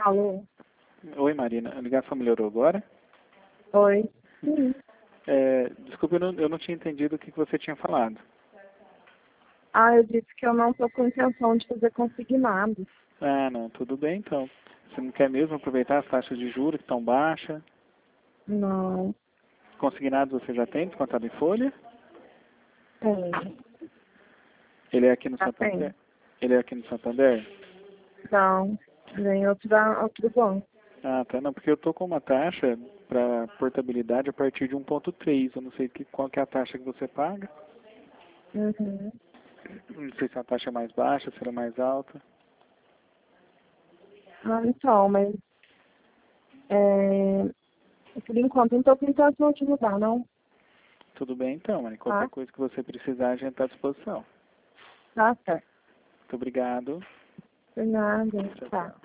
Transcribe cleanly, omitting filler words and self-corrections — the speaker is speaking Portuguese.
Alô? Oi, Marina. A ligação melhorou agora? Oi. Sim. Desculpa, eu não tinha entendido o que você tinha falado. Eu disse que eu não estou com intenção de fazer consignado. Ah, não. Tudo bem, então. Você não quer mesmo aproveitar as taxas de juros que estão baixas? Não. Consignados você já tem, descontado em folha? Tem. Ele é aqui no Já Santander? tem. Ele é aqui no Santander? Não. Vem outro banco. Ah, tá. Não, porque eu tô com uma taxa para portabilidade a partir de 1,3. Eu não sei qual que é a taxa que você paga. Uhum. Não sei se a taxa é mais baixa, se ela é mais alta. Então, mas por enquanto não estou com intenção de mudar, não. Tudo bem, então, Marina. Tá? Qualquer coisa que você precisar, a gente está à disposição. Tá certo. Muito obrigado. Por nada. Tchau, Tá. tchau.